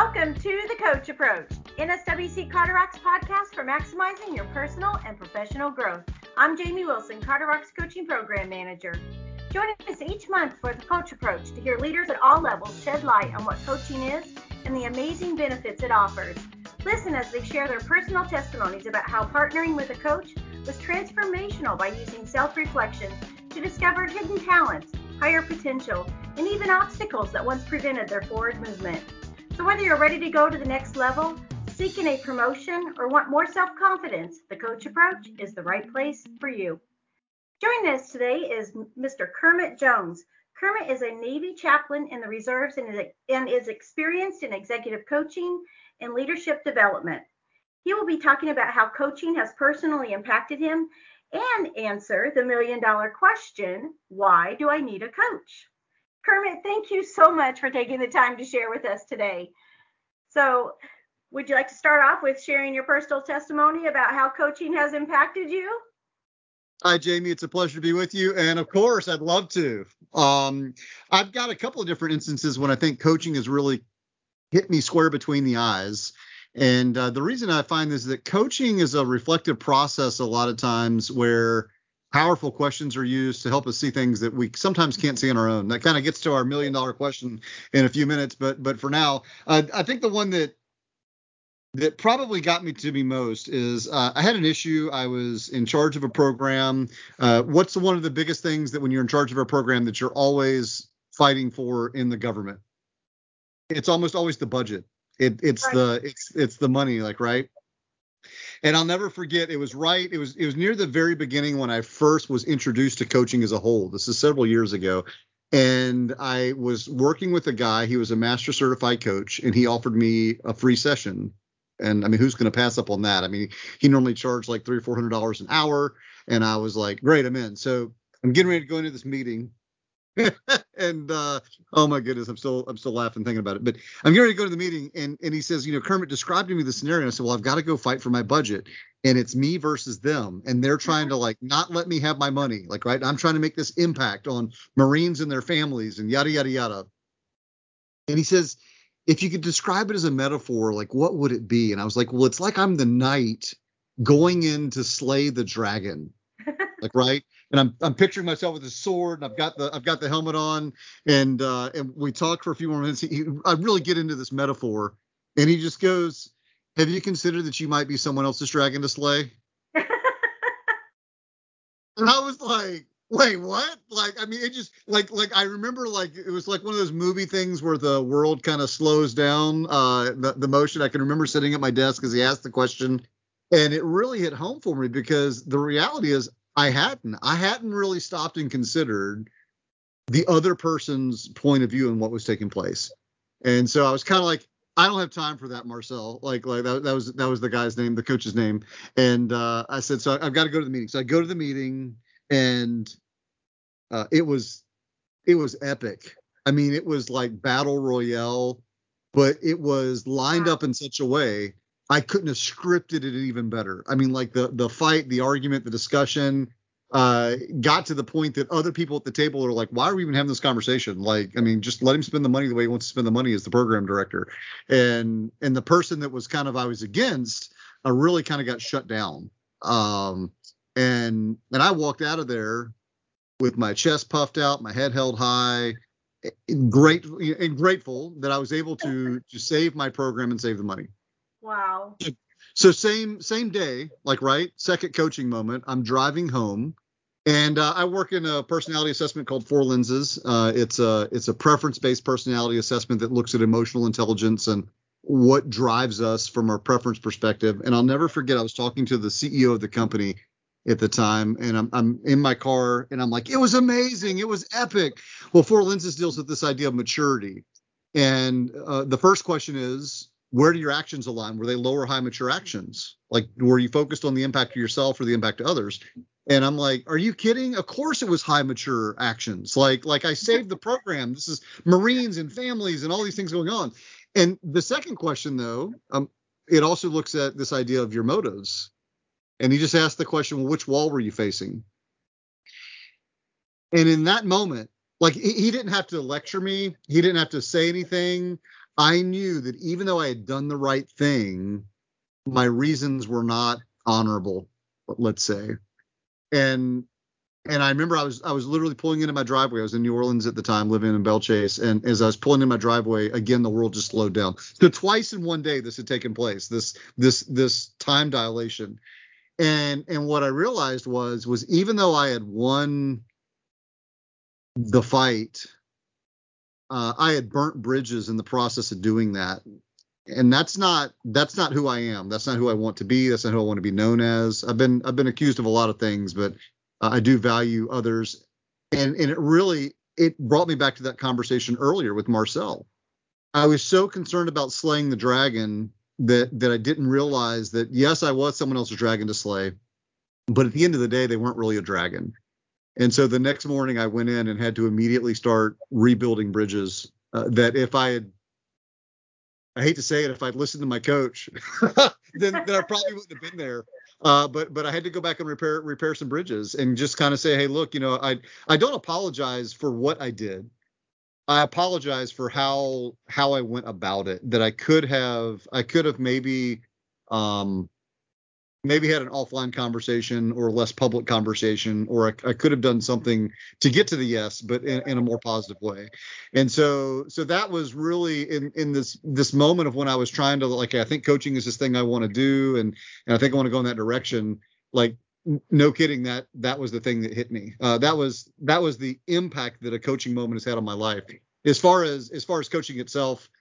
Welcome to The Coach Approach, NSWC Carter Rocks podcast for maximizing your personal and professional growth. I'm Jamie Wilson, Carter Rocks Coaching Program Manager. Join us each month for The Coach Approach to hear leaders at all levels shed light on what coaching is and the amazing benefits it offers. Listen as they share their personal testimonies about how partnering with a coach was transformational by using self-reflection to discover hidden talents, higher potential, and even obstacles that once prevented their forward movement. So whether you're ready to go to the next level, seeking a promotion, or want more self-confidence, the Coach Approach is the right place for you. Joining us today is Mr. Kermit Jones. Kermit is a Navy chaplain in the reserves and is experienced in executive coaching and leadership development. He will be talking about how coaching has personally impacted him and answer the million-dollar question, why do I need a coach? Kermit, thank you so much for taking the time to share with us today. So, would you like to start off with sharing your personal testimony about how coaching has impacted you? Hi, Jamie. It's a pleasure to be with you. And of course, I'd love to. I've got a couple of different instances when I think coaching has really hit me square between the eyes. And the reason I find this is that coaching is a reflective process a lot of times where powerful questions are used to help us see things that we sometimes can't see on our own. That kind of gets to our million-dollar question in a few minutes. But for now, I think the one that probably got me to be most is I had an issue. I was in charge of a program. What's one of the biggest things that when you're in charge of a program that you're always fighting for in the government? It's almost always the budget. It's right. It's the money, like, right? And I'll never forget, it was near the very beginning when I first was introduced to coaching as a whole. This is several years ago. And I was working with a guy. He was a master certified coach, and he offered me a free session. And I mean, who's going to pass up on that? I mean, he normally charged like $300 or $400 an hour. And I was like, great, I'm in. So I'm getting ready to go into this meeting. And oh my goodness, I'm still laughing thinking about it. But I'm getting ready to go to the meeting, and he says, Kermit, describe to me the scenario. I said, well, I've got to go fight for my budget, and it's me versus them, and they're trying to like not let me have my money, like, right? I'm trying to make this impact on Marines and their families, and yada yada yada. And he says, if you could describe it as a metaphor, like what would it be? And I was like, well, it's like I'm the knight going in to slay the dragon, like, right? And I'm picturing myself with a sword, and I've got the helmet on, and we talk for a few more minutes. I really get into this metaphor, and he just goes, "Have you considered that you might be someone else's dragon to slay?" And I was like, "Wait, what?" Like, I mean, it just like I remember like it was like one of those movie things where the world kind of slows down, the motion. I can remember sitting at my desk as he asked the question, and it really hit home for me because the reality is, I hadn't really stopped and considered the other person's point of view and what was taking place. And so I was kind of like, I don't have time for that, Marcel. Like that was the guy's name, the coach's name. And I said, so I've got to go to the meeting. So I go to the meeting, and it was epic. I mean, it was like battle royale, but it was lined up in such a way I couldn't have scripted it even better. I mean, like the fight, the argument, the discussion got to the point that other people at the table are like, why are we even having this conversation? Like, I mean, just let him spend the money the way he wants to spend the money as the program director. And the person that was kind of I was against really kind of got shut down. And I walked out of there with my chest puffed out, my head held high, grateful that I was able to save my program and save the money. Wow. So same day, like, right, second coaching moment, I'm driving home, and I work in a personality assessment called Four Lenses. It's a preference-based personality assessment that looks at emotional intelligence and what drives us from our preference perspective. And I'll never forget, I was talking to the CEO of the company at the time, and I'm in my car, and I'm like, it was amazing, it was epic. Well, Four Lenses deals with this idea of maturity, and the first question is, where do your actions align? Were they low or high mature actions? Like, were you focused on the impact of yourself or the impact of others? And I'm like, are you kidding? Of course it was high mature actions. Like I saved the program. This is Marines and families and all these things going on. And the second question, though, it also looks at this idea of your motives. And he just asked the question, well, which wall were you facing? And in that moment, like, he didn't have to lecture me. He didn't have to say anything. I knew that even though I had done the right thing, my reasons were not honorable, let's say. And I remember I was literally pulling into my driveway. I was in New Orleans at the time, living in Belle Chase. And as I was pulling in my driveway, again, the world just slowed down. So twice in one day this had taken place, this time dilation. And what I realized was even though I had won the fight, I had burnt bridges in the process of doing that. And that's not who I am. That's not who I want to be. That's not who I want to be known as. I've been accused of a lot of things, but I do value others. And it brought me back to that conversation earlier with Marcel. I was so concerned about slaying the dragon that I didn't realize that, yes, I was someone else's dragon to slay, but at the end of the day, they weren't really a dragon. And so the next morning I went in and had to immediately start rebuilding bridges that if I hate to say it, if I'd listened to my coach, then I probably wouldn't have been there. But I had to go back and repair some bridges and just kind of say, hey, look, I don't apologize for what I did. I apologize for how I went about it. That I could have maybe had an offline conversation or a less public conversation, or I could have done something to get to the yes, but in a more positive way. And so that was really in this moment of when I was trying to, like, I think coaching is this thing I want to do. And I think I want to go in that direction. Like, no kidding, that was the thing that hit me. That was the impact that a coaching moment has had on my life. As far as coaching itself,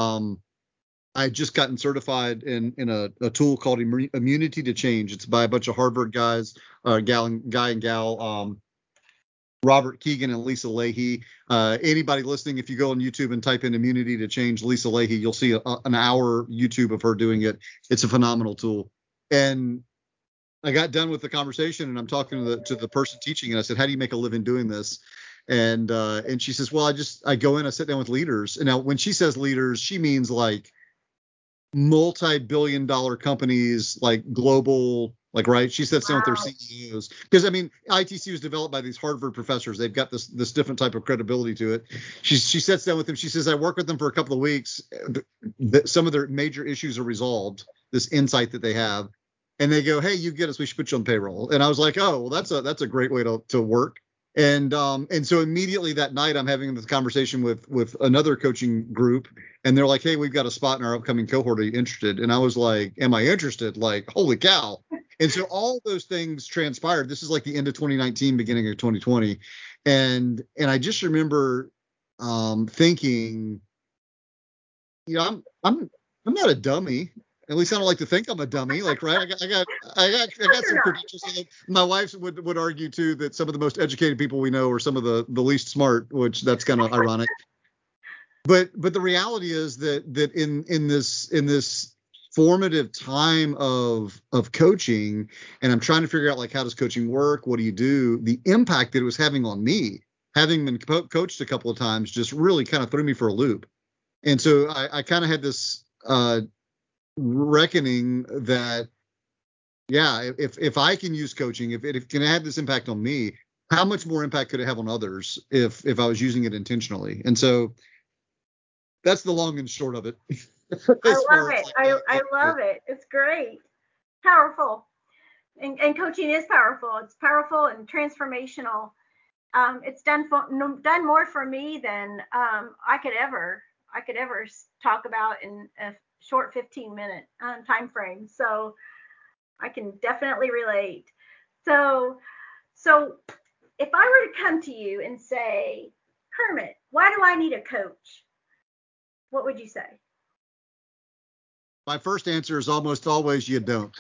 I had just gotten certified in a tool called Immunity to Change. It's by a bunch of Harvard guys, guy and gal, Robert Keegan and Lisa Leahy. Anybody listening, if you go on YouTube and type in Immunity to Change Lisa Leahy, you'll see an hour YouTube of her doing it. It's a phenomenal tool. And I got done with the conversation and I'm talking to the person teaching, and I said, how do you make a living doing this? And she says, well, I go in, I sit down with leaders. And now when she says leaders, she means like multi-billion-dollar companies, like global, like, right? She said, wow, with their CEOs, because I mean, ITC was developed by these Harvard professors. They've got this different type of credibility to it. She sits down with them. She says, I work with them for a couple of weeks. Some of their major issues are resolved. This insight that they have, and they go, hey, you get us. We should put you on payroll. And I was like, oh, well, that's a great way to work. And so immediately that night, I'm having this conversation with another coaching group, and they're like, hey, we've got a spot in our upcoming cohort. Are you interested? And I was like, am I interested? Like, holy cow. And so all those things transpired. This is like the end of 2019, beginning of 2020. And I just remember thinking, I'm not a dummy. At least I don't like to think I'm a dummy. Like, right? I got some credentials. My wife would argue too that some of the most educated people we know are some of the least smart, which that's kind of ironic. But the reality is that in this formative time of coaching, and I'm trying to figure out, like, how does coaching work? What do you do? The impact that it was having on me, having been coached a couple of times, just really kind of threw me for a loop. And so I kind of had this reckoning that, yeah, if I can use coaching, if it can have this impact on me, how much more impact could it have on others if I was using it intentionally? And so that's the long and short of it. I love it. I love it. It's great. Powerful. And coaching is powerful. It's powerful and transformational. It's done more for me than I could ever talk about in a short 15-minute time frame. So I can definitely relate. So if I were to come to you and say, Kermit, why do I need a coach? What would you say? My first answer is almost always you don't.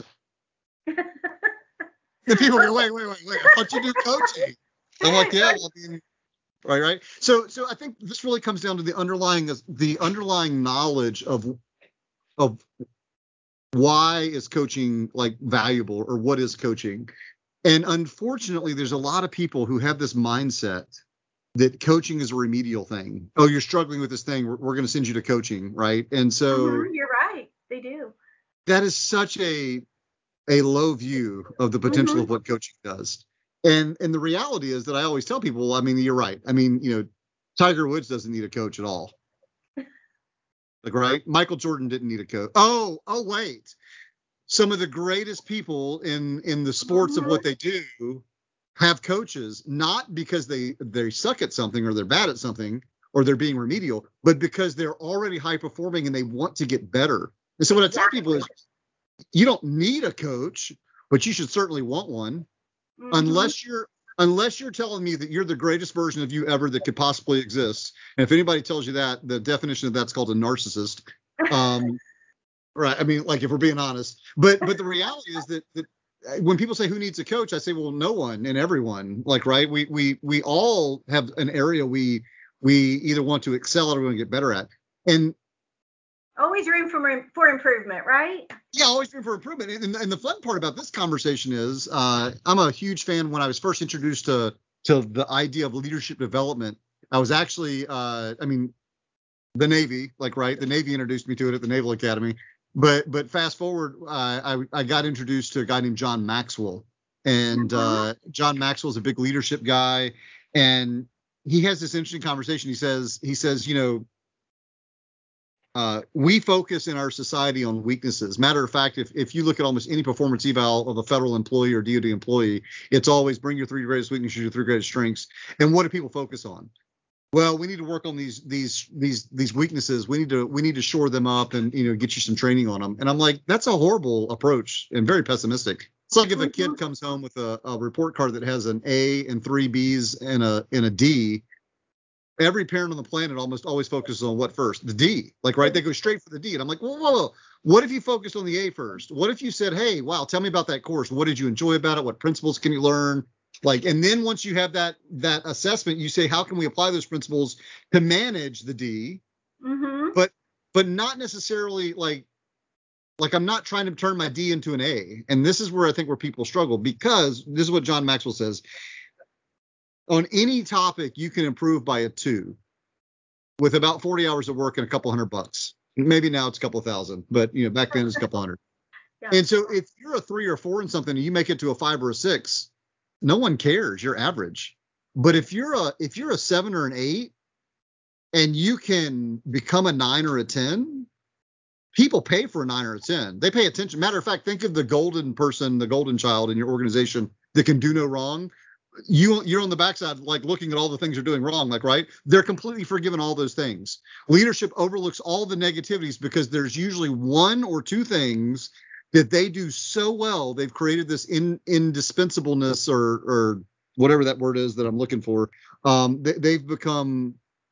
The people go, wait, I thought you do coaching. I'm like, yeah, well, I mean, right. So I think this really comes down to the underlying knowledge of why is coaching, like, valuable, or what is coaching. And unfortunately, there's a lot of people who have this mindset that coaching is a remedial thing. Oh, you're struggling with this thing, we're going to send you to coaching, right? And so you're right, they do. That is such a low view of the potential of what coaching does. And the reality is that I always tell people, I mean, you're right. I mean, Tiger Woods doesn't need a coach at all. Like, right? Michael Jordan didn't need a coach. Oh, wait. Some of the greatest people in the sports of what they do have coaches, not because they suck at something or they're bad at something or they're being remedial, but because they're already high performing and they want to get better. And so what I tell people is, you don't need a coach, but you should certainly want one, unless you're telling me that you're the greatest version of you ever that could possibly exist. And if anybody tells you that, the definition of that's called a narcissist. Right. I mean, like, if we're being honest, but the reality is that when people say who needs a coach, I say, well, no one and everyone. Like, right. We all have an area we either want to excel at or we want to get better at. And always room for improvement, right? Yeah, always room for improvement. And the fun part about this conversation is I'm a huge fan. When I was first introduced to the idea of leadership development, I was actually, the Navy, like, right? The Navy introduced me to it at the Naval Academy. But fast forward, I got introduced to a guy named John Maxwell. And John Maxwell is a big leadership guy. And he has this interesting conversation. He says, we focus in our society on weaknesses. Matter of fact, if you look at almost any performance eval of a federal employee or DoD employee, it's always bring your 3 greatest weaknesses, your 3 greatest strengths. And what do people focus on? Well, we need to work on these weaknesses. We need to shore them up and get you some training on them. And I'm like, that's a horrible approach and very pessimistic. It's like if a kid comes home with a report card that has an A and 3 B's and a D. Every parent on the planet almost always focuses on what first? The D. Like, right? They go straight for the D. And I'm like, whoa. What if you focused on the A first? What if you said, hey, wow, tell me about that course. What did you enjoy about it? What principles can you learn? Like, and then once you have that assessment, you say, how can we apply those principles to manage the D? But not necessarily like I'm not trying to turn my D into an A. And this is where I think where people struggle, because this is what John Maxwell says. On any topic, you can improve by a 2 with about 40 hours of work and a couple $100. Maybe now it's a couple thousand, but back then it's a couple hundred. Yeah. And so if you're a 3 or 4 in something and you make it to a 5 or a 6, no one cares. You're average. But if you're a 7 or an 8 and you can become a 9 or a 10, people pay for a 9 or a 10. They pay attention. Matter of fact, think of the golden person, the golden child in your organization that can do no wrong. You're on the backside, like, looking at all the things you're doing wrong, like, right? They're completely forgiven all those things. Leadership overlooks all the negativities because there's usually 1 or 2 things that they do so well. They've created this indispensableness or whatever that word is that I'm looking for. They've become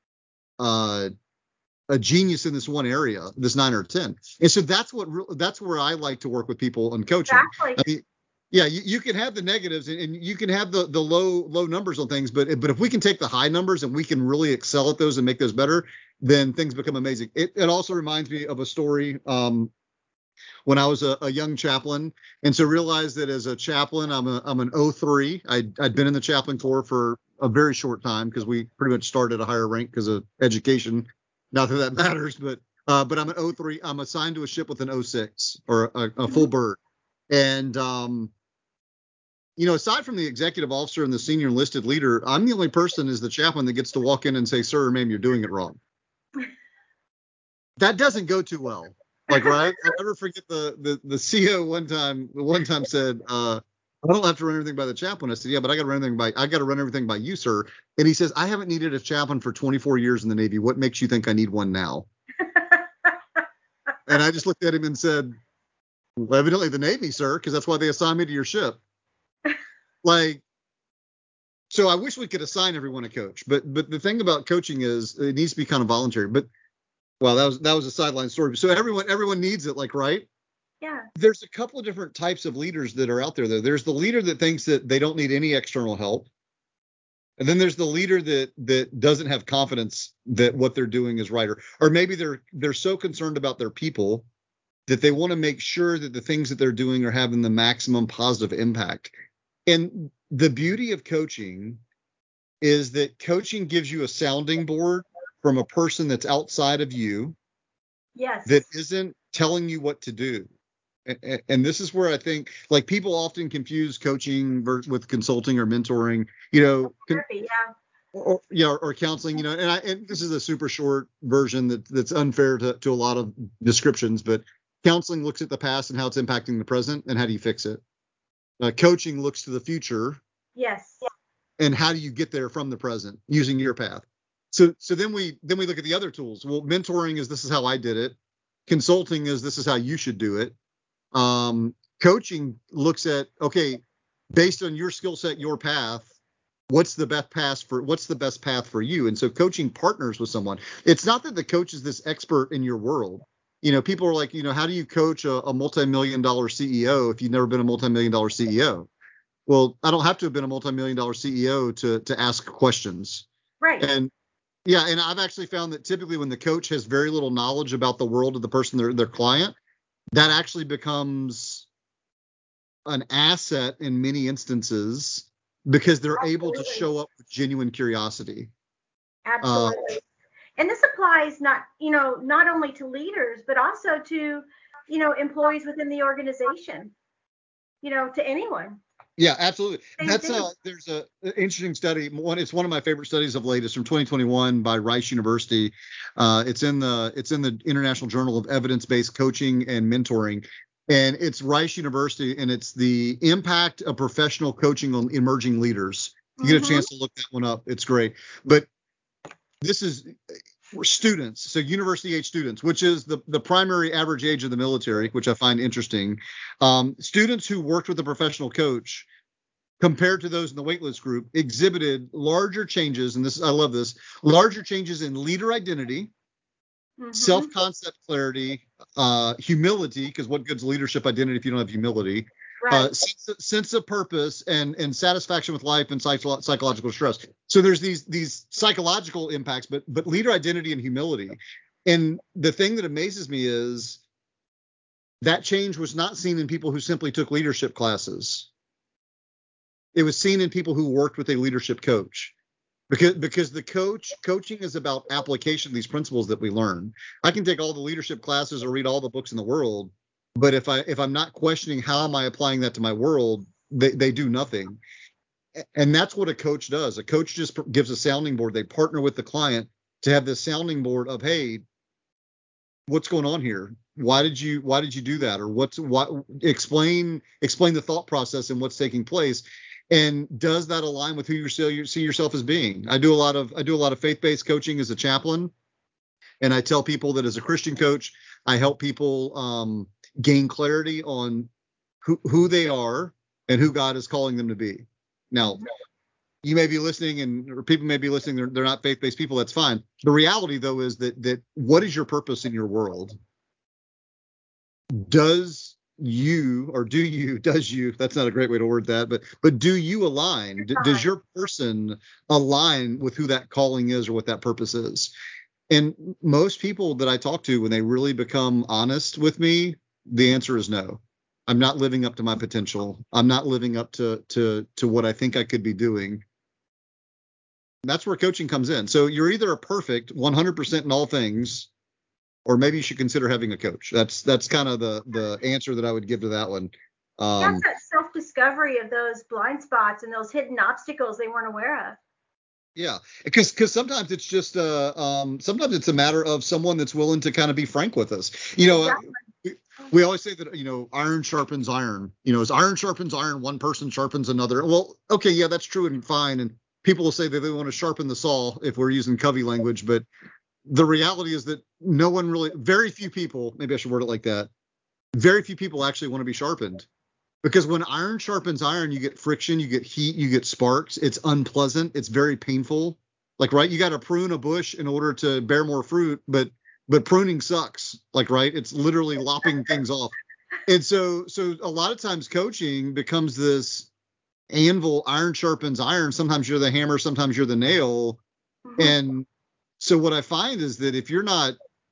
a genius in this one area, this 9 or 10. And so that's where I like to work with people on coaching. Exactly. I mean, yeah, you can have the negatives and you can have the low numbers on things, but if we can take the high numbers and we can really excel at those and make those better, then things become amazing. It also reminds me of a story when I was a young chaplain, and so realized that as a chaplain, I'm an 03. I'd been in the chaplain corps for a very short time because we pretty much started a higher rank because of education. Not that matters, but I'm an 03. I'm assigned to a ship with an 06 or a full bird, and aside from the executive officer and the senior enlisted leader, I'm the only person as the chaplain that gets to walk in and say, sir or ma'am, you're doing it wrong. That doesn't go too well. Like, right? I'll never forget the CO one time said, I don't have to run everything by the chaplain. I said, yeah, but I got to run everything by you, sir. And he says, I haven't needed a chaplain for 24 years in the Navy. What makes you think I need one now? And I just looked at him and said, well, evidently the Navy, sir, because that's why they assigned me to your ship. Like, so I wish we could assign everyone a coach, but the thing about coaching is it needs to be kind of voluntary. But well, that was a sideline story. So everyone needs it, like, right? Yeah. There's a couple of different types of leaders that are out there, though. There's the leader that thinks that they don't need any external help, and then there's the leader that doesn't have confidence that what they're doing is right, or maybe they're so concerned about their people that they want to make sure that the things that they're doing are having the maximum positive impact. And the beauty of coaching is that coaching gives you a sounding board from a person that's outside of you. Yes. That isn't telling you what to do. And this is where I think, like, people often confuse coaching with consulting or mentoring. Therapy, yeah. or counseling, and this is a super short version that's unfair to a lot of descriptions, but counseling looks at the past and how it's impacting the present and how do you fix it. Coaching looks to the future. Yes. And how do you get there from the present using your path? So then we look at the other tools. Well, mentoring is this is how I did it. Consulting is this is how you should do it. Coaching looks at, okay, based on your skill set, your path, what's the best path for you? And so coaching partners with someone. It's not that the coach is this expert in your world. People are like, how do you coach a multi-million-dollar CEO if you've never been a multi-million-dollar CEO? Well, I don't have to have been a multi-million-dollar CEO to ask questions. Right. And yeah, and I've actually found that typically when the coach has very little knowledge about the world of the person, their client, that actually becomes an asset in many instances because they're able to show up with genuine curiosity. Absolutely. And this applies not only to leaders, but also to, employees within the organization, to anyone. Yeah, absolutely. There's an interesting study. It's one of my favorite studies of late. It's from 2021 by Rice University. It's in the International Journal of Evidence-Based Coaching and Mentoring. And it's Rice University, and it's the impact of professional coaching on emerging leaders. If you get a chance to look that one up, it's great. But this is students, so university age students, which is the primary average age of the military, which I find interesting. Students who worked with a professional coach compared to those in the waitlist group exhibited larger changes, and I love this, larger changes in leader identity, self-concept clarity, humility, because what good's leadership identity if you don't have humility, right. Sense of purpose, and satisfaction with life and psychological stress. So there's these psychological impacts, but leader identity and humility. And the thing that amazes me is that change was not seen in people who simply took leadership classes. It was seen in people who worked with a leadership coach. Because the coaching is about application of these principles that we learn. I can take all the leadership classes or read all the books in the world, but if I'm not questioning how am I applying that to my world, they do nothing. And that's what a coach does. A coach just gives a sounding board. They partner with the client to have this sounding board of, hey, what's going on here? Why did you do that? Or explain the thought process and what's taking place. And does that align with who you see yourself as being? I do a lot of faith-based coaching as a chaplain, and I tell people that as a Christian coach, I help people gain clarity on who they are and who God is calling them to be. Now, you may be listening, or people may be listening. They're not faith-based people. That's fine. The reality, though, is that what is your purpose in your world? Does you, that's not a great way to word that, but do you align? Does your person align with who that calling is or what that purpose is? And most people that I talk to, when they really become honest with me, the answer is no. I'm not living up to my potential. I'm not living up to what I think I could be doing. That's where coaching comes in. So you're either a perfect 100% in all things, or maybe you should consider having a coach. That's kind of the answer that I would give to that one. That's that self-discovery of those blind spots and those hidden obstacles they weren't aware of. Yeah, because sometimes it's just sometimes it's a matter of someone that's willing to kind of be frank with us. Exactly. We always say that iron sharpens iron. As iron sharpens iron, one person sharpens another. Well, okay, yeah, that's true and fine. And people will say that they want to sharpen the saw if we're using Covey language, but the reality is that very few people, maybe I should word it like that, very few people actually want to be sharpened. Because when iron sharpens iron, you get friction, you get heat, you get sparks. It's unpleasant. It's very painful. Like, right, you got to prune a bush in order to bear more fruit, but pruning sucks. Like, right, it's literally lopping things off. And so a lot of times coaching becomes this anvil, iron sharpens iron. Sometimes you're the hammer, sometimes you're the nail. And so what I find is that if you're not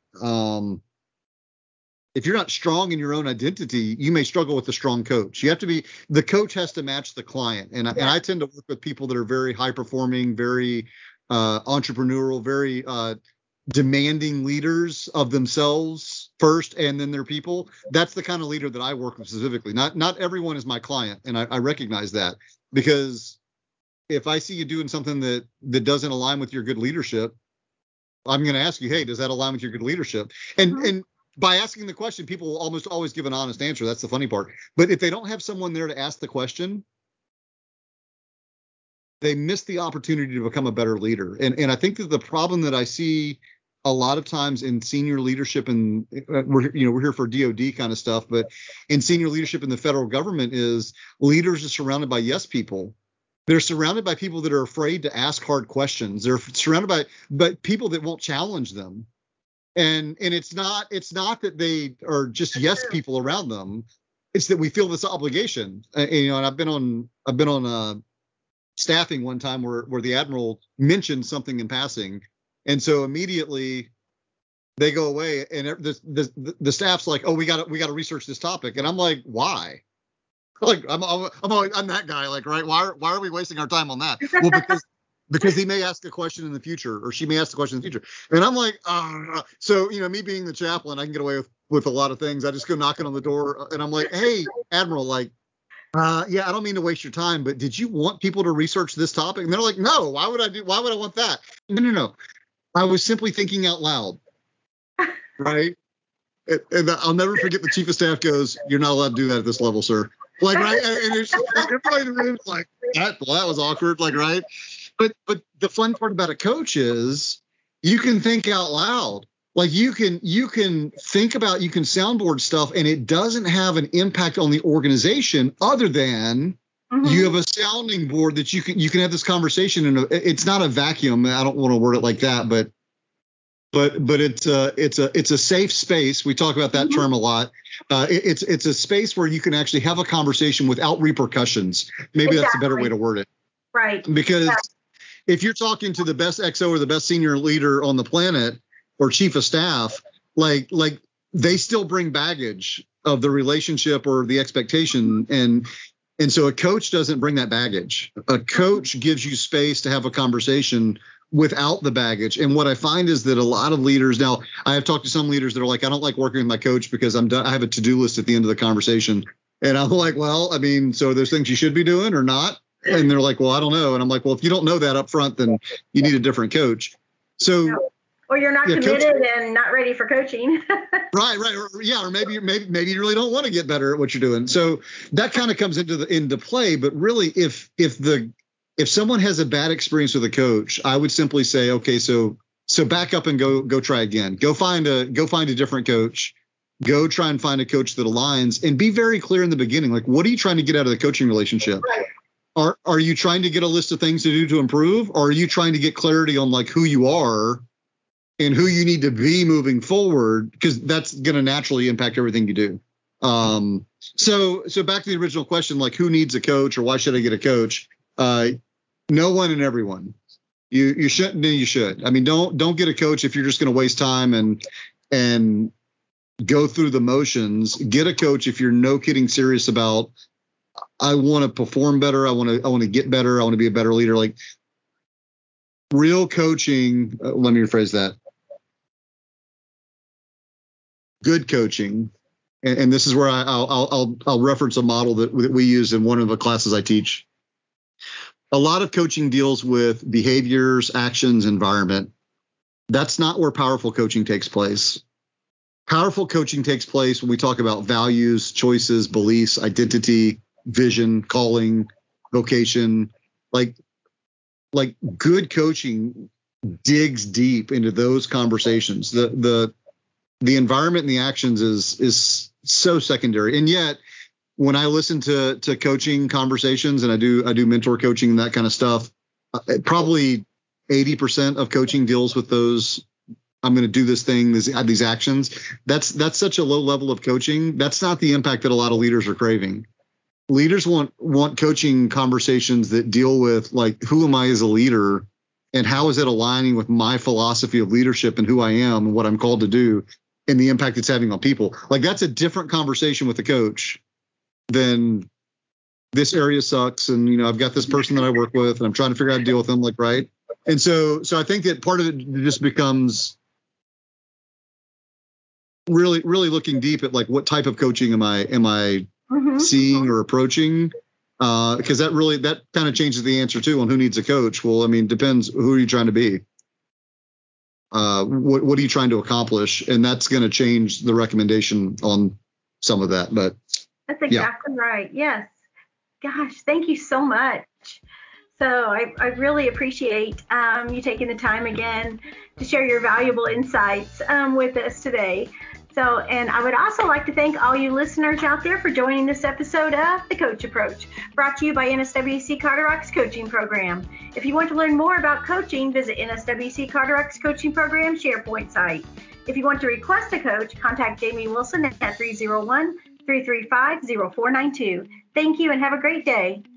strong in your own identity, you may struggle with a strong coach. The coach has to match the client. And I tend to work with people that are very high performing, very entrepreneurial, very demanding leaders of themselves first and then their people. That's the kind of leader that I work with specifically. Not everyone is my client. And I recognize that because if I see you doing something that doesn't align with your good leadership, I'm going to ask you, hey, does that align with your good leadership? And by asking the question, people will almost always give an honest answer. That's the funny part. But if they don't have someone there to ask the question, they miss the opportunity to become a better leader. And I think that the problem that I see a lot of times in senior leadership, and we're here for DOD kind of stuff, but in senior leadership in the federal government is leaders are surrounded by yes people. They're surrounded by people that are afraid to ask hard questions. They're surrounded by people that won't challenge them. And it's not that they are just yes people around them. It's that we feel this obligation. And I've been on staffing one time where the admiral mentioned something in passing, and so immediately they go away, and the staff's like, oh, we got to research this topic, and I'm like, why? Like I'm that guy, like, right? Why are we wasting our time on that? Well, because he may ask a question in the future, or she may ask a question in the future, and I'm like, so me being the chaplain, I can get away with a lot of things. I just go knocking on the door, and I'm like, hey, Admiral, like, yeah, I don't mean to waste your time, but did you want people to research this topic? And they're like, no, why would I want that? No. I was simply thinking out loud, right? And I'll never forget the chief of staff goes, you're not allowed to do that at this level, sir. Like, right? And it's just, everybody in the room's like, that was awkward, like, right? But the fun part about a coach is you can think out loud. Like you can think about, you can soundboard stuff, and it doesn't have an impact on the organization other than you have a sounding board that you can have this conversation in. It's not a vacuum. I don't want to word it like that, but it's a safe space. We talk about that term a lot. It's a space where you can actually have a conversation without repercussions. Maybe that's a better way to word it. Right. Because if you're talking to the best XO or the best senior leader on the planet or chief of staff, like they still bring baggage of the relationship or the expectation. And so a coach doesn't bring that baggage. A coach gives you space to have a conversation without the baggage. And what I find is that a lot of leaders now, I have talked to some leaders that are like, I don't like working with my coach because I'm done. I have a to-do list at the end of the conversation. And I'm like, well, I mean, so there's things you should be doing or not. And they're like, well, I don't know. And I'm like, well, if you don't know that up front, then you need a different coach. So, or you're not committed and not ready for coaching. Right. Or maybe you really don't want to get better at what you're doing. So that kind of comes into play. But really, if someone has a bad experience with a coach, I would simply say, okay, so back up and go try again. Go find a different coach. Go try and find a coach that aligns, and be very clear in the beginning. Like, what are you trying to get out of the coaching relationship? Right. Are you trying to get a list of things to do to improve? Or are you trying to get clarity on like who you are and who you need to be moving forward? Because that's going to naturally impact everything you do. So back to the original question, like who needs a coach or why should I get a coach? No one and everyone. You shouldn't. You should. I mean, don't get a coach if you're just going to waste time and go through the motions. Get a coach if you're no kidding serious about, I want to perform better. I want to get better. I want to be a better leader. Like real coaching. Let me rephrase that. Good coaching, and this is where I'll reference a model that we use in one of the classes I teach. A lot of coaching deals with behaviors, actions, environment. That's not where powerful coaching takes place. Powerful coaching takes place when we talk about values, choices, beliefs, identity, vision, calling, vocation. Like good coaching digs deep into those conversations. The environment and the actions is so secondary. And yet when I listen to coaching conversations, and I do mentor coaching and that kind of stuff, probably 80% of coaching deals with those. I'm going to do this thing, these actions. That's such a low level of coaching. That's not the impact that a lot of leaders are craving. Leaders want coaching conversations that deal with like, who am I as a leader and how is it aligning with my philosophy of leadership and who I am and what I'm called to do and the impact it's having on people. Like that's a different conversation with the coach than this area sucks. And, I've got this person that I work with and I'm trying to figure out how to deal with them. Like, right. And so I think that part of it just becomes really, really looking deep at like, what type of coaching am I seeing or approaching? Because that kind of changes the answer too on who needs a coach. Well, I mean, depends. Who are you trying to be? What are you trying to accomplish? And that's going to change the recommendation on some of that. But that's exactly right. Yes. Gosh, thank you so much. So I really appreciate you taking the time again to share your valuable insights with us today. So, and I would also like to thank all you listeners out there for joining this episode of The Coach Approach, brought to you by NSWC Carter Rocks Coaching Program. If you want to learn more about coaching, visit NSWC Carter Rocks Coaching Program SharePoint site. If you want to request a coach, contact Jamie Wilson at 301-335-0492. Thank you and have a great day.